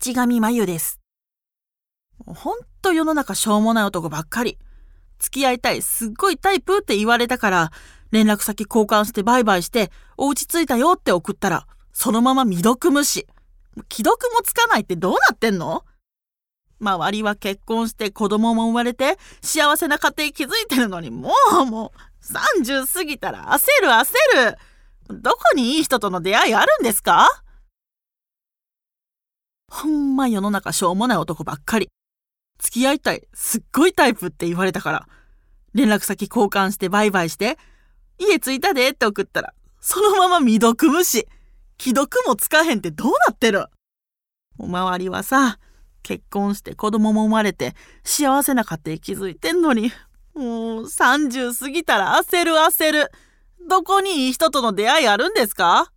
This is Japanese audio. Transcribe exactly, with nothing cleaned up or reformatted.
市上真由です。ほんと世の中しょうもない男ばっかり。付き合いたいすっごいタイプって言われたから連絡先交換してバイバイしてお家着いたよって送ったらそのまま未読無視。既読もつかないってどうなってんの？周りは結婚して子供も生まれて幸せな家庭築いてるのにもうもうさんじゅう過ぎたら焦る焦る。どこにいい人との出会いあるんですか？ほんま世の中しょうもない男ばっかり。付き合いたいすっごいタイプって言われたから連絡先交換してバイバイして家着いたでって送ったらそのまま未読無視。既読もつかへんってどうなってる？周りはさ結婚して子供も生まれて幸せな家庭築いてんのにもうさんじゅう過ぎたら焦る焦る。どこにいい人との出会いあるんですか？